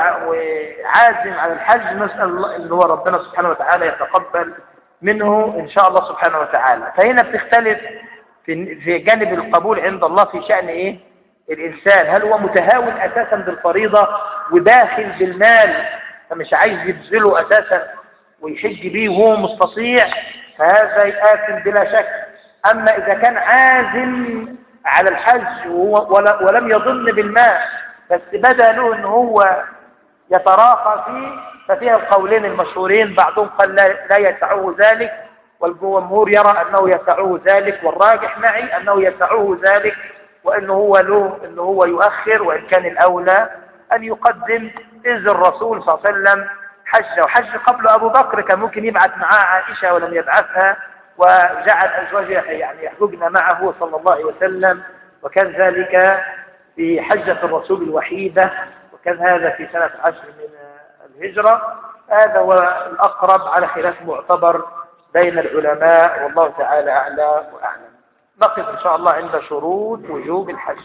[SPEAKER 1] وعازم على الحج، نسأل الله إن هو ربنا سبحانه وتعالى يتقبل منه إن شاء الله سبحانه وتعالى. فهنا بتختلف في جانب القبول عند الله في شأن إيه؟ الإنسان، هل هو متهاون أساسا بالفريضة وداخل بالمال فمش عايز يبذله أساسا ويحج بيه وهو مستطيع، فهذا يآثم بلا شك. أما إذا كان عازم على الحج ولم يظن بالماء، بس بدا له أنه هو يتراخى فيه، ففيها القولين المشهورين، بعضهم قال لا يسعه ذلك، والجمهور يرى أنه يسعه ذلك، والراجح معي أنه يسعه ذلك، وأنه هو له أنه هو يؤخر، وإن كان الأولى أن يقدم، إذ الرسول صلى الله عليه وسلم حج قبل أبو بكر، كان ممكن يبعث معاه عائشة ولم يبعثها، وجعل أزواجه يعني يحججن معه صلى الله عليه وسلم، وكان ذلك في حجة الرسول الوحيدة، وكان هذا في سنة 10 من الهجرة. هذا هو الأقرب على خلاف معتبر بين العلماء، والله تعالى أعلى وأعلم. نقف إن شاء الله عند شروط وجوب الحج.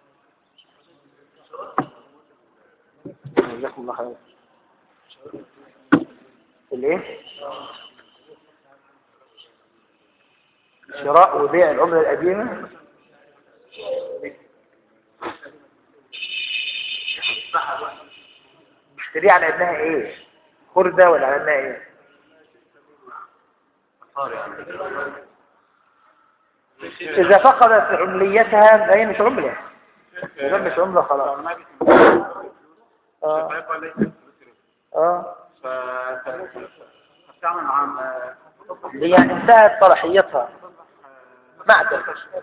[SPEAKER 1] جزاكم الله خير. الايه؟ شراء وبيع العملة القديمة. نشتريها على انها ايه؟ خردة ولا على انها ايه؟ اذا فقدت عمليتها فهي مش عملة، اذا مش عملة خلاص. هي انتهت صلاحيتها معدن.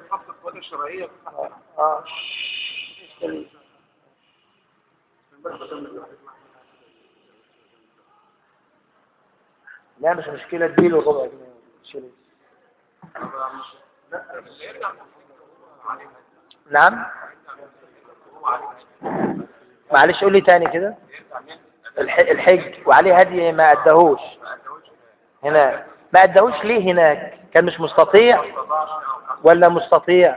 [SPEAKER 1] لا مش مشكلة، اديله ربع جنيه. نعم معلش قول لي تاني كده. الحج وعليه هدي ما ادهوش هنا، ما ادهوش ليه هناك؟ كان مش مستطيع ولا مستطيع؟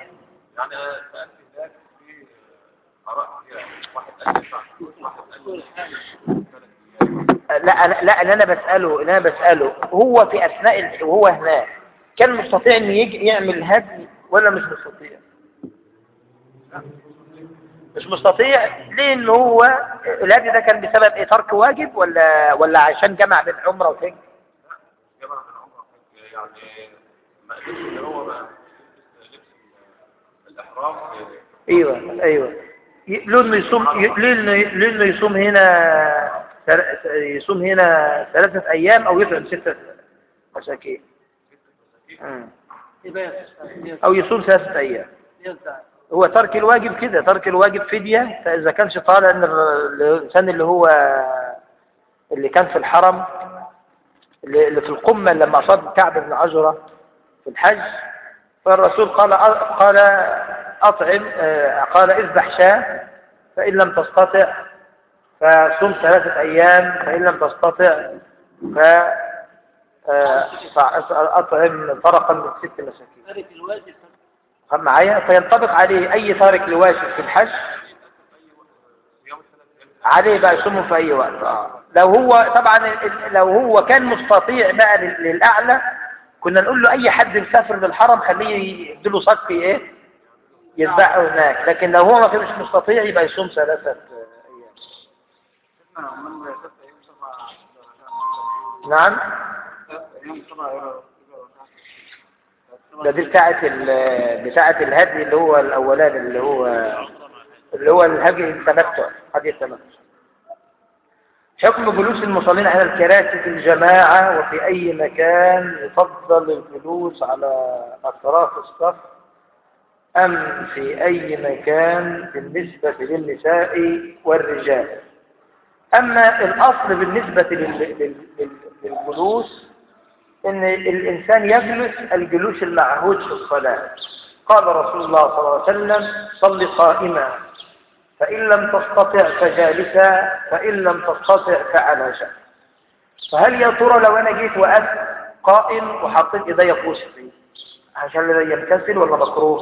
[SPEAKER 1] لا اللي انا بسأله هو في اثناء وهو هناك كان مستطيع انه يجي يعمل هدي ولا مش مستطيع؟ مش مستطيع. ليه؟ ان هو الهدي ده كان بسبب ايه؟ ترك واجب ولا عشان جمع بين عمره وحج؟
[SPEAKER 2] جمع بين عمره وحج، يعني ما قالش ان هو بقى لبس الاحرام.
[SPEAKER 1] ايوه له انه يصوم هنا 3 ايام او يطعم 6 مساكين، او يصوم 3 ايام. هو ترك الواجب كده، ترك الواجب فدية. فإذا كانش طالع ان الإنسان اللي كان في الحرم اللي في القمة لما أصاب كعب بن عجرة في الحج، فالرسول قال أطعم، قال اذبح شاة، فإن لم تستطع فصم 3 أيام، فإن لم تستطع فأطعم فرقا من 6 مساكين.
[SPEAKER 3] تارك الواجب
[SPEAKER 1] معايا؟ فينطبق عليه أي تارك لواجب في الحج، عليه بقى يصوم في أي وقت. لو هو طبعا لو هو كان مستطيع بقى للأعلى كنا نقول له أي حد مسافر للحرم خليه يديله صك إيه يذبحه هناك، لكن لو هو ما كانش مستطيع يبقى يصوم 3 أيام. نعم، ده دي بتاعة الهدي اللي هو الأولاني اللي هو الهدي التمتع، هدي التمتع. حكم جلوس المصلين على الكراسي في الجماعة وفي أي مكان، يفضل الجلوس على أطراف الصف أم في أي مكان بالنسبة للنساء والرجال؟ أما الأصل بالنسبة للجلوس إن الإنسان يجلس الجلوس المعهود في الصلاة. قال رسول الله صلى الله عليه وسلم: صل قائما، فإن لم تستطع فجالسا، فإن لم تستطع فعلى جنب. فهل يا ترى لو أنا جيت وقفت قائم وحطيت إيدي في وسطي عشان ينكسر ولا مكروه؟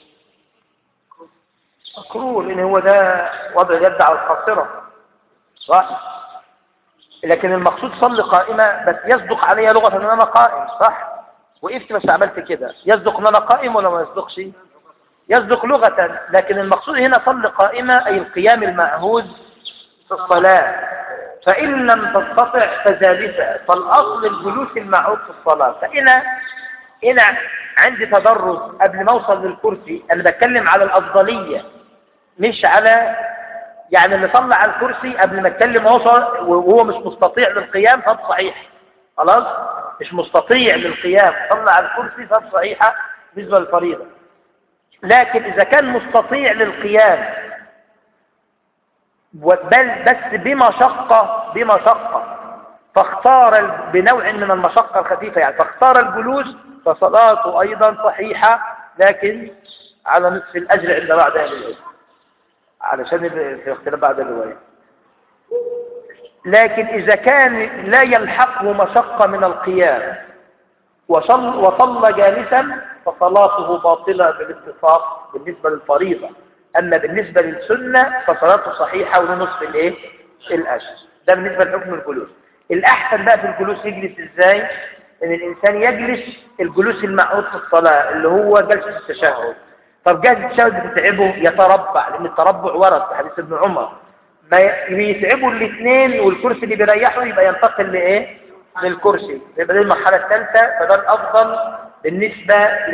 [SPEAKER 1] مكروه، لأن هو ده وضع اليد على القاصرة، صح؟ لكن المقصود صل قائمة، بس يصدق علي لغة ان انا قائم، صح؟ وقفت بس عملت كده، يصدق ان انا قائم ولا ما يصدقش؟ يصدق لغة، لكن المقصود هنا صل قائمة أي القيام المعهود في الصلاة. فإن لم تستطع فجالسا، فالأصل الجلوس المعهود في الصلاة. فإن عندي تدرج قبل ما أوصل للكرسي، أنا بتكلم على الأفضلية مش على يعني اللي صلى على الكرسي قبل ما اتكلم وهو مش مستطيع للقيام فهذا صحيح، خلاص؟ مش مستطيع للقيام صلى على الكرسي فهذا صحيحة بالنسبة للفريضة. لكن إذا كان مستطيع للقيام بل بس بمشقة فاختار بنوع من المشقة الخفيفة يعني فاختار الجلوس، فصلاته أيضا صحيحة لكن على نصف الأجر عند بعض أهل العلم، علشان في اختلاف بعد الرواية. لكن إذا كان لا يلحقه مشقة من القيام وصلى جالسا فصلاته باطلة بالاتفاق بالنسبة للفريضة، أما بالنسبة للسنة فصلاته صحيحة ونصف الأجر. ده بالنسبة لحكم الجلوس. الأحسن بقى في الجلوس يجلس إزاي؟ إن الإنسان يجلس الجلوس المعهود في الصلاة اللي هو جلسة التشهد. طب جلسة التشهد بتتعبه؟ يتربع، لأن التربع ورد في حديث ابن عمر، ما يتعبوا الاثنين والكرسي اللي بيريحه يبقى ينتقل لإيه؟ للكرسي، يبقى دي المرحلة الثالثة، فده الأفضل بالنسبة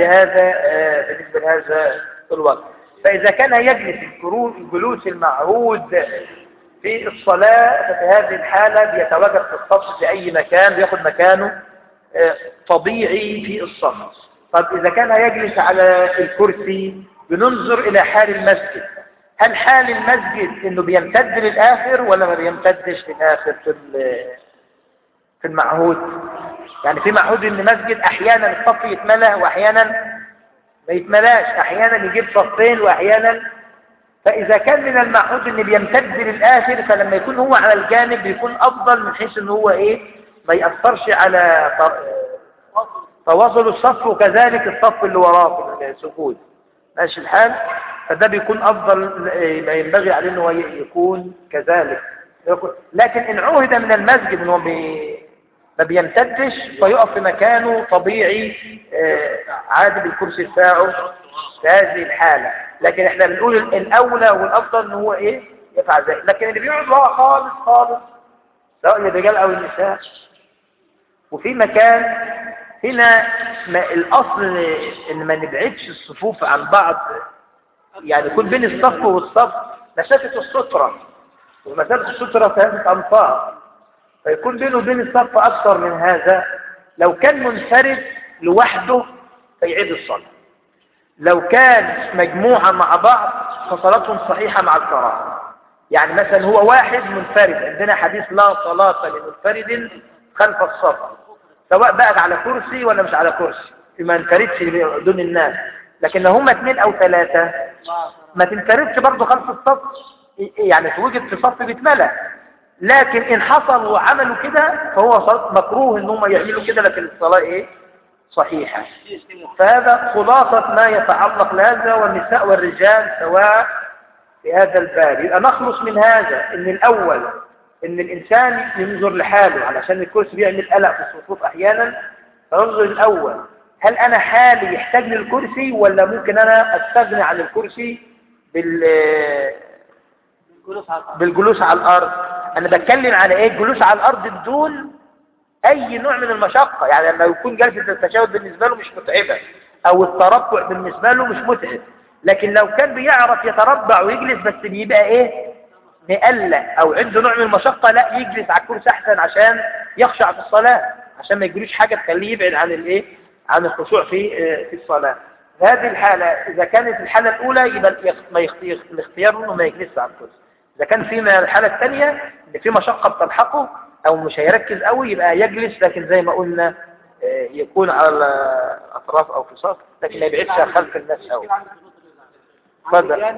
[SPEAKER 1] لهذا الوقت. فإذا كان يجلس الجلوس المعهود في الصلاة ففي هذه الحالة بيتواجد في الصف في أي مكان، بياخد مكانه طبيعي في الصف. طب إذا كان يجلس على الكرسي بننظر إلى حال المسجد، هل حال المسجد إنه بيمتد للآخر ولا ما بيمتدش للآخر في المعهود؟ يعني في معهود إن مسجد أحيانا الصف يتملى وأحيانا ما يتملاش، أحيانا يجيب صفين وأحيانا. فإذا كان من المعهود إن بيمتد للآخر فلما يكون هو على الجانب بيكون أفضل من حيث إن هو ما يأثرش على تواصل الصف، وكذلك الصف اللي وراه في السجود، ماشي الحال. فده بيكون أفضل، ما ينبغي عليه إنه يكون كذلك. لكن إن عهد من المسجد إنه ما بيمتدش فيقف في مكانه طبيعي عادي بالكرسي بتاعه في هذه الحالة. لكن احنا بنقول الأولى والأفضل إن هو يفعل ذلك. لكن اللي بيقعد ورا خالص خالص سواء الرجال أو النساء وفي مكان هنا الأصل إن ما نبعدش الصفوف عن بعض، يعني يكون بين الصف والصف مسافة السترة، ومسافة السترة 3 أمتار، فيكون بينه وبين الصف أكثر من هذا. لو كان منفرد لوحده فيعيد الصلاة، لو كان مجموعة مع بعض فصلاتهم صحيحة مع القراءة. يعني مثلا هو واحد منفرد، عندنا حديث لا صلاة لمنفرد خلف الصف، سواء بقى على كرسي ولا مش على كرسي، ما ينفردش دون الناس. لكن لو هم 2 أو 3 ما تنفردش برضه خلف الصف، يعني توجد في صف بيتملى. لكن إن حصل وعملوا كده فهو مكروه إن هم يعملوا كده، لكن الصلاة إيه؟ صحيحة. فهذا خلاصة ما يتعلق لهذا، والنساء والرجال سواء في هذا الباب. يبقى نخلص من هذا إن الأول إن الإنسان ينظر لحاله، علشان الكرسي بيعمل قلق في الصفوف أحيانا. فننظر الأول هل أنا حالي يحتاج للكرسي، ولا ممكن أنا أستغني عن الكرسي بالجلوس على الأرض. أنا بتكلم على إيه؟ الجلوس على الأرض بدون أي نوع من المشقة. يعني لما يكون جلسة التشهد بالنسبة له مش متعبة، أو التربع بالنسبة له مش متعب. لكن لو كان بيعرف يتربع ويجلس بس بيبقى إيه؟ مقلق أو عنده نوع من المشقة، لا يجلس على الكرسي أحسن عشان يخشع في الصلاة، عشان ما يجريش حاجة تخليه يبعد عن الإيه؟ عن الخشوع في الصلاة. هذه الحالة إذا كانت الحالة الأولى يبقى الاختيار إنه ما يجلس على الكرسي. إذا كان في الحالة الثانية إن في مشقة بتلحقه أو مش هيركز قوي يبقى يجلس، لكن زي ما قلنا يكون على أطراف أو في صف، لكن ما يبعدش خلف الناس قوي. اتفضل.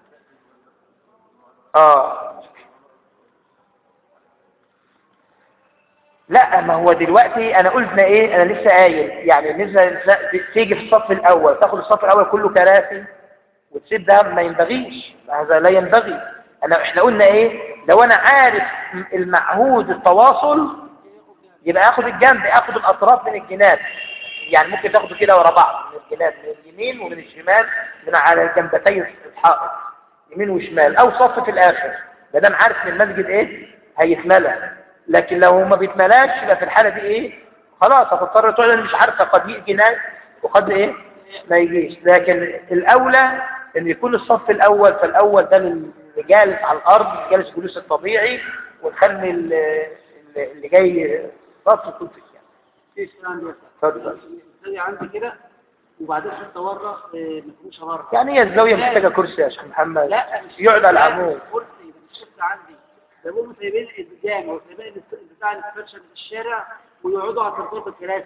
[SPEAKER 1] لا، ما هو دلوقتي أنا قلنا إيه؟ أنا لسه قايل يعني بالنسبة تيجي في الصف الأول تاخد الصف الأول كله كراسي وتسيب ده، ما ينبغيش، هذا لا ينبغي. احنا قلنا ايه؟ لو انا عارف المعهود التواصل يبقى اخد الجنب، اخد الاطراف من الجناب. يعني ممكن تاخده كده ورا بعض من الجناب، من اليمين ومن الشمال، من على الجنبتي الحائط يمين وشمال، او صف في الاخر، ما دام عارف ان المسجد ايه؟ هيتملى. لكن لو ما بيتملاش يبقى في الحاله دي ايه؟ خلاص هتضطر تقول انا مش عارفه، قد يجي ناس وقد ايه؟ ما يجيش. لكن الاولى ان يكون الصف الاول، فالاول ده اللي جالس على الارض جالس جلوس الطبيعي، ونخلي اللي جاي صف يكون في الجنب. اتفضل.
[SPEAKER 3] زي عندي كده وبعدين حتى ورا مفروشه ورا.
[SPEAKER 1] يعني هي الزاويه محتاجه كرسي يا شيخ محمد؟
[SPEAKER 3] لا
[SPEAKER 1] يقعد على العمود.
[SPEAKER 3] كرسي مش عندي، ده بيقوموا سايبين البيجامه وسايبين بتاع الفرشه في الشارع ويقعدوا على ترابيزه الكراسي.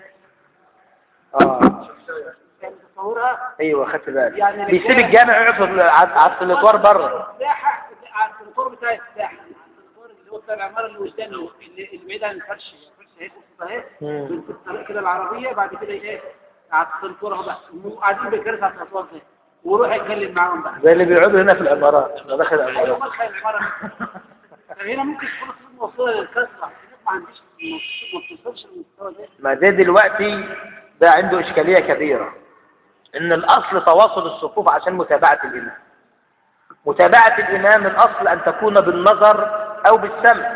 [SPEAKER 3] كان تصورها.
[SPEAKER 1] ايوه خدت بالي.
[SPEAKER 3] يعني
[SPEAKER 1] بيسيب الجامع يقعد على السلطوار بره.
[SPEAKER 3] الساحه على السلطوار بتاع الساحه، السلطوار اللي هو بتاع العماره اللي قدامي اللي بعيد عن الفرش هيك اهي بالطريقه كده العربيه، بعد كده ايه على السلطوار بقى قاعدين بالكراسي على السلطوار ده، ويروح يتكلم معاهم بقى
[SPEAKER 1] زي اللي بيقعدوا هنا في العمارات. انا داخل العمارات.
[SPEAKER 3] ايوه مدخل العماره. هنا ممكن تكون موصوله للكسره، ما عنديش ما بتوصلش للمستوى ده.
[SPEAKER 1] ما ده دلوقتي ده عنده اشكاليه كبيره، ان الاصل تواصل الصفوف عشان متابعه الامام. متابعه الامام الاصل ان تكون بالنظر او بالسمع.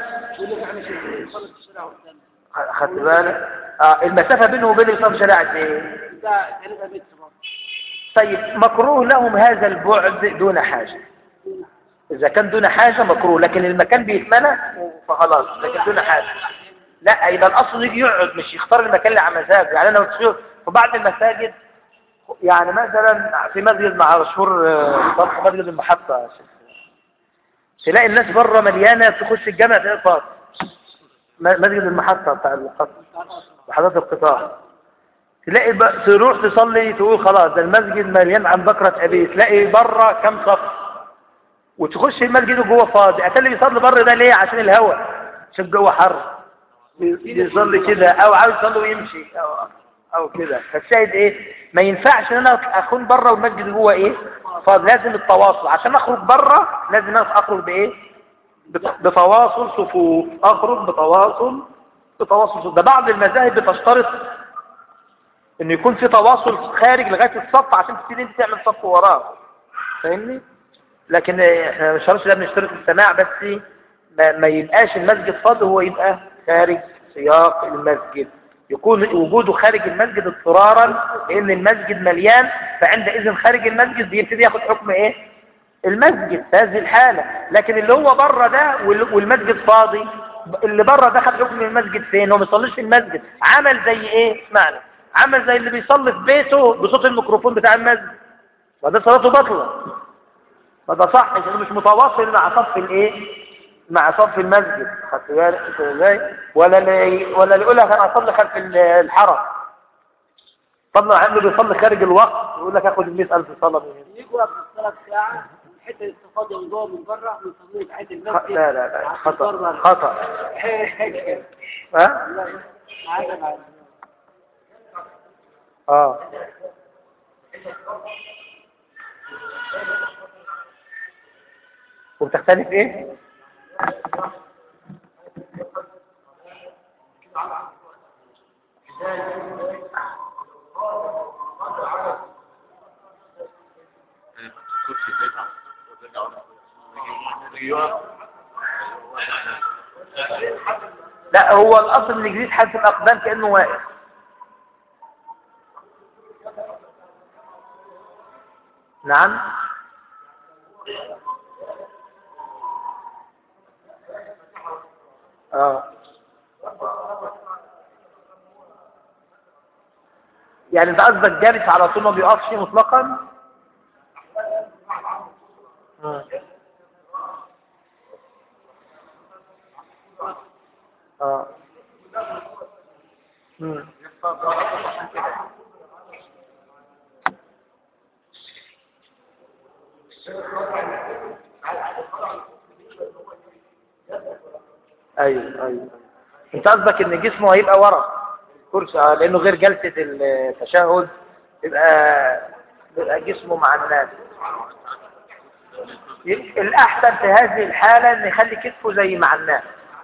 [SPEAKER 1] خدت بالك؟ المسافه بينه وبين الامام شرعت ايه؟
[SPEAKER 3] ده 3 متر.
[SPEAKER 1] طيب مكروه لهم هذا البعد دون حاجه. إذا كان دون حاجة مكروه، لكن المكان بيتمنى فخلاص، لكن دون حاجة لا، يبقى الأصل يجي يقعد مش يختار المكان اللي على مزاجه. يعني أنا في بعض المساجد، يعني مثلا في مسجد مشهور طرح مسجد المحطة، تلاقي الناس بره مليانة، تخش الجامع تلاقي فاضي. مسجد المحطة بتاع الخط وحضرات القطار، تلاقي تروح تصلي تقول خلاص ده المسجد مليان عن بكرة أبيه، تلاقي بره كم صف، وتخش المسجد وجوه فاضي. اللي بيصلي بره ده ليه؟ عشان الهواء، عشان جوه حر بيصلي كده، او عاوز يصلي ويمشي او كده. فالشاهد ايه؟ ما ينفعش ان انا اكون بره والمسجد جوه ايه؟ فاضي. لازم التواصل. عشان اخرج بره لازم اخرج بايه؟ بتواصل صفوف. اخرج بتواصل صفوف. ده بعض المذاهب بتشترط ان يكون في تواصل خارج لغايه الصف عشان تبتدي انت تعمل صف وراه. فاهمني؟ لكن احنا مش شرط ده بنشترط السماع بس، ما يبقاش المسجد فاضي، هو يبقى خارج سياق المسجد، يكون وجوده خارج المسجد اضطرارا لان المسجد مليان، فعندئذ خارج المسجد بيبتدي ياخد حكم ايه؟ المسجد في هذه الحاله. لكن اللي هو بره ده والمسجد فاضي، اللي بره ده خد حكم المسجد فين؟ هو ما بيصليش في المسجد، عمل زي ايه؟ اسمعنا، عمل زي اللي بيصلي في بيته بصوت الميكروفون بتاع المسجد، وده صلاته باطله، فده صح، انت مش متواصل مع صف الايه؟ مع صف المسجد. خدت بالك ازاي؟ ولا اللي يقول لك انا اصلي خلف الحرم. فضلا عنه بيصلي خارج الوقت يقول لك اخد 100,000 صلاه من هنا.
[SPEAKER 3] يجوا قبل الصلاه بساعه الحته اللي فاضيه من جوه من بره بيصلوا حته المسجد.
[SPEAKER 1] لا خطا خطا. ها؟ وبتختلف ايه؟ لا هو الاصل ان يجري حالة الاقدام كانه واقف. نعم. يعني انت قصدك جالس على طول ما بيقفش مطلقا؟ ايوه انت قصدك ان جسمه هيبقى ورا كرسي لانه غير جلسة التشهد يبقى جسمه مع الناس. الاحسن في هذه الحالة ان يخلي كتفه زي مع الناس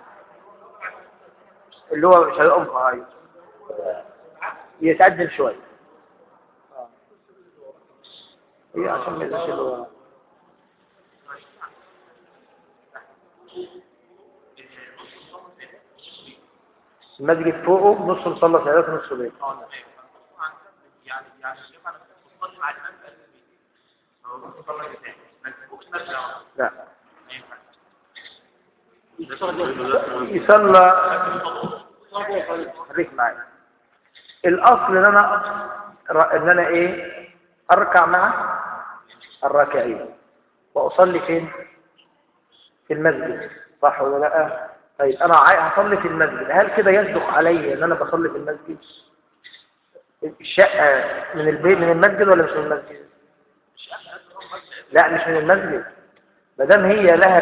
[SPEAKER 1] اللي هو مش هيقوم يتقدم شوية عشان ما يزيدش له. المسجد فوقه نص مصلى سيارات نص بيت. لا يصلى خليك معايا. الاصل ان انا ايه اركع مع الراكعين واصلي فين؟ في المسجد، صح ولا لا؟ طيب انا هصلي في المسجد، هل كده يصدق علي ان انا بصلي في المسجد؟ الشقه من البيت من المسجد ولا مش من المسجد؟ لا مش من المسجد، ما دام هي لها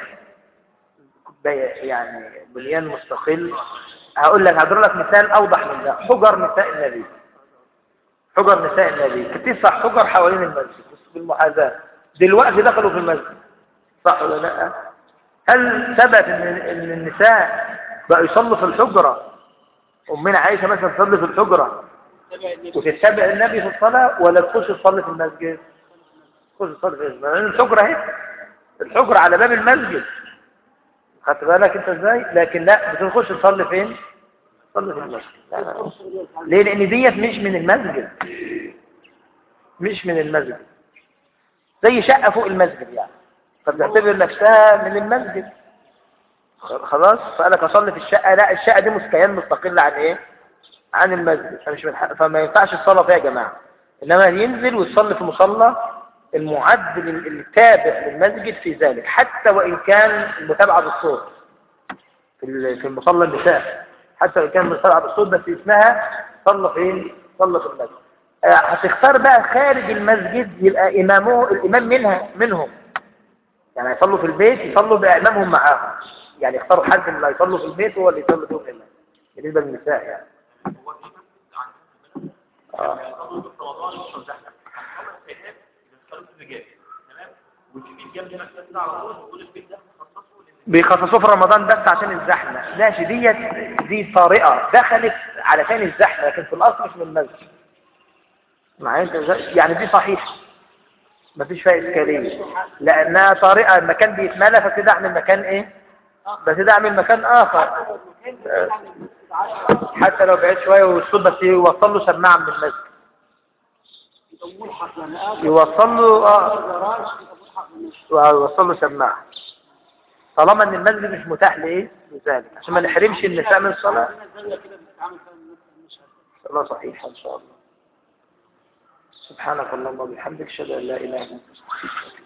[SPEAKER 1] يعني بنيان مستقل. هقول لك هضرب لك مثال اوضح من ده. حجر نساء النبي، حجر نساء النبي 9 حجر حوالين المسجد بالمحاذاه، دلوقتي دخلوا في المسجد، صح ولا لا؟ هل ثبت ان النساء بقوا يصلوا في الحجره؟ امنا عائشه مثلا تصلي في الحجره وتتبع النبي في الصلاه، ولا تخش تصلي في المسجد؟ تخش تصلي في المسجد لان الحجره اهي، الحجره على باب المسجد، خدت بالك انت ازاي؟ لكن لا بتخش تصلي فين؟ تصلي في المسجد. لا. ليه؟ لان ديت مش من المسجد، مش من المسجد، زي شقه فوق المسجد يعني، فبتعتبر نفسها من المسجد خلاص. فقالك اصلي في الشقه، لا الشقه دي كيان مستقل عن ايه؟ عن المسجد، فمش من حق، فما ينفعش الصلاه فيها يا جماعه. انما ينزل ويصلي في مصلى المعد التابع للمسجد في ذلك، حتى وان كان المتابعه بالصوت في المصلى النساء، حتى وان كان المتابعه بالصوت، بس اسمها صلى فين؟ صلى في المسجد. هتختار بقى خارج المسجد يبقى الامام منهم، يعني يصلوا في البيت يصلوا بإمامهم معاهم، يعني يختاروا حد اللي يصلوا في البيت هو اللي يصلي فيهم الإمام بالنسبة للنساء يعني. بيخصصوه في رمضان بس عشان الزحمة، ماشي، دي طارئة دخلت علشان الزحمة، لكن في الأصل مش من المسجد معايا يعني، دي صحيحة مفيش فيها إشكالية، لأنها طارئة، المكان بيتملى فبتدعم مكان إيه؟ بتدعم مكان آخر، حتى لو بعيد شوية والصوت بس يوصل له سماعة من المسجد، يوصل له سماعة، طالما ان المسجد مش متاح لايه؟ لذلك، عشان ما نحرمش النساء من الصلاة. الله صحيح ان شاء الله. سبحانك اللهم وبحمدك، اشهد ان لا اله الا انت.